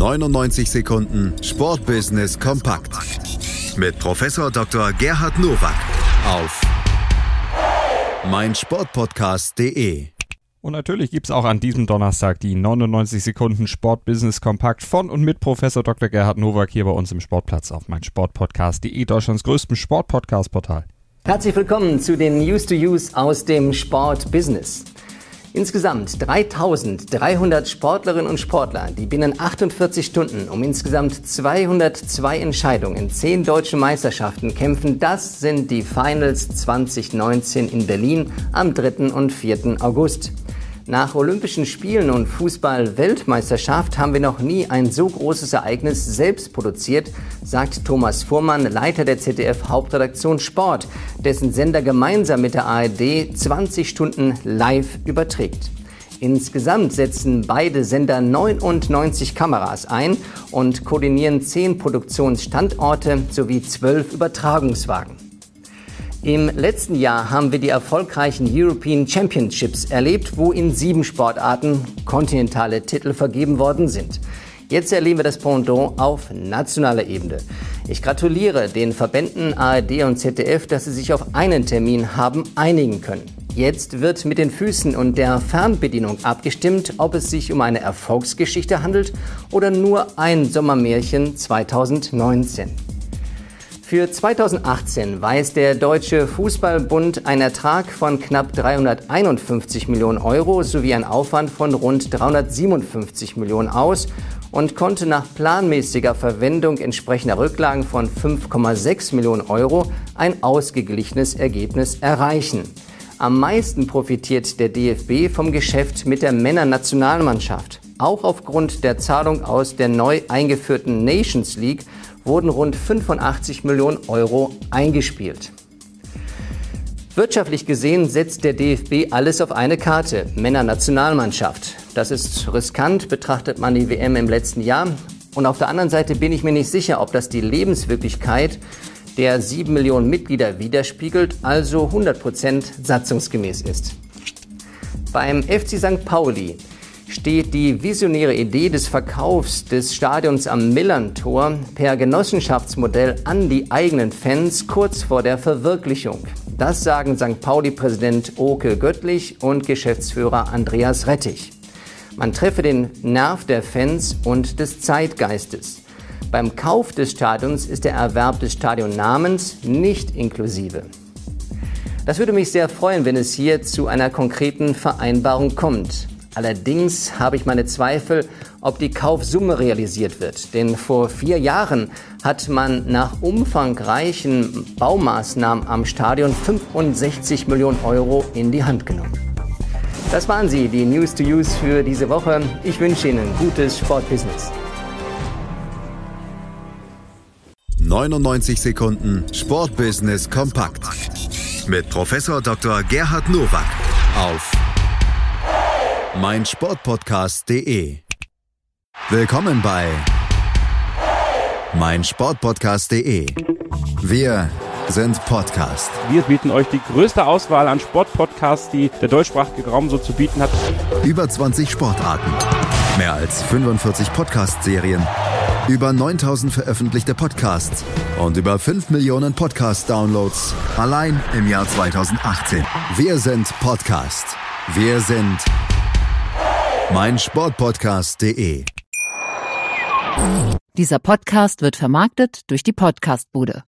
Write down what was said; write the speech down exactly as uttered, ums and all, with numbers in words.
neunundneunzig Sekunden Sportbusiness kompakt mit Professor Doktor Gerhard Nowak auf meinsportpodcast punkt de. Und natürlich gibt es auch an diesem Donnerstag die neunundneunzig Sekunden Sportbusiness kompakt von und mit Professor Doktor Gerhard Nowak hier bei uns im Sportplatz auf meinsportpodcast punkt de, Deutschlands größtem Sportpodcast-Portal. Herzlich willkommen zu den News to Use aus dem Sportbusiness. Insgesamt dreitausenddreihundert Sportlerinnen und Sportler, die binnen achtundvierzig Stunden um insgesamt zweihundertzwei Entscheidungen in zehn deutschen Meisterschaften kämpfen. Das sind die Finals zwanzig neunzehn in Berlin am dritten und vierten August. Nach Olympischen Spielen und Fußball-Weltmeisterschaft haben wir noch nie ein so großes Ereignis selbst produziert, sagt Thomas Fuhrmann, Leiter der Z D F-Hauptredaktion Sport, dessen Sender gemeinsam mit der A R D zwanzig Stunden live überträgt. Insgesamt setzen beide Sender neunundneunzig Kameras ein und koordinieren zehn Produktionsstandorte sowie zwölf Übertragungswagen. Im letzten Jahr haben wir die erfolgreichen European Championships erlebt, wo in sieben Sportarten kontinentale Titel vergeben worden sind. Jetzt erleben wir das Pendant auf nationaler Ebene. Ich gratuliere den Verbänden A R D und Z D F, dass sie sich auf einen Termin haben einigen können. Jetzt wird mit den Füßen und der Fernbedienung abgestimmt, ob es sich um eine Erfolgsgeschichte handelt oder nur ein Sommermärchen zweitausendneunzehn. Für zweitausendachtzehn weist der Deutsche Fußballbund einen Ertrag von knapp dreihunderteinundfünfzig Millionen Euro sowie einen Aufwand von rund dreihundertsiebenundfünfzig Millionen aus und konnte nach planmäßiger Verwendung entsprechender Rücklagen von fünf Komma sechs Millionen Euro ein ausgeglichenes Ergebnis erreichen. Am meisten profitiert der D F B vom Geschäft mit der Männernationalmannschaft. Auch aufgrund der Zahlung aus der neu eingeführten Nations League wurden rund fünfundachtzig Millionen Euro eingespielt. Wirtschaftlich gesehen setzt der D F B alles auf eine Karte, Männernationalmannschaft. Das ist riskant, betrachtet man die W M im letzten Jahr. Und auf der anderen Seite bin ich mir nicht sicher, ob das die Lebenswirklichkeit der sieben Millionen Mitglieder widerspiegelt, also hundert Prozent satzungsgemäß ist. Beim F C Sankt Pauli steht die visionäre Idee des Verkaufs des Stadions am Millerntor per Genossenschaftsmodell an die eigenen Fans kurz vor der Verwirklichung. Das sagen Sankt Pauli-Präsident Oke Göttlich und Geschäftsführer Andreas Rettich. Man treffe den Nerv der Fans und des Zeitgeistes. Beim Kauf des Stadions ist der Erwerb des Stadionnamens nicht inklusive. Das würde mich sehr freuen, wenn es hier zu einer konkreten Vereinbarung kommt. Allerdings habe ich meine Zweifel, ob die Kaufsumme realisiert wird. Denn vor vier Jahren hat man nach umfangreichen Baumaßnahmen am Stadion fünfundsechzig Millionen Euro in die Hand genommen. Das waren sie, die News to Use für diese Woche. Ich wünsche Ihnen gutes Sportbusiness. neunundneunzig Sekunden Sportbusiness kompakt mit Professor Doktor Gerhard Nowak auf meinsportpodcast punkt de. Willkommen bei meinsportpodcast punkt de. Wir sind Podcast. Wir bieten euch die größte Auswahl an Sportpodcasts, die der deutschsprachige Raum so zu bieten hat. Über zwanzig Sportarten, mehr als fünfundvierzig Podcast-Serien, über neuntausend veröffentlichte Podcasts und über fünf Millionen Podcast-Downloads allein im Jahr zweitausendachtzehn. Wir sind Podcast. Wir sind meinsportpodcast punkt de. Dieser Podcast wird vermarktet durch die Podcastbude.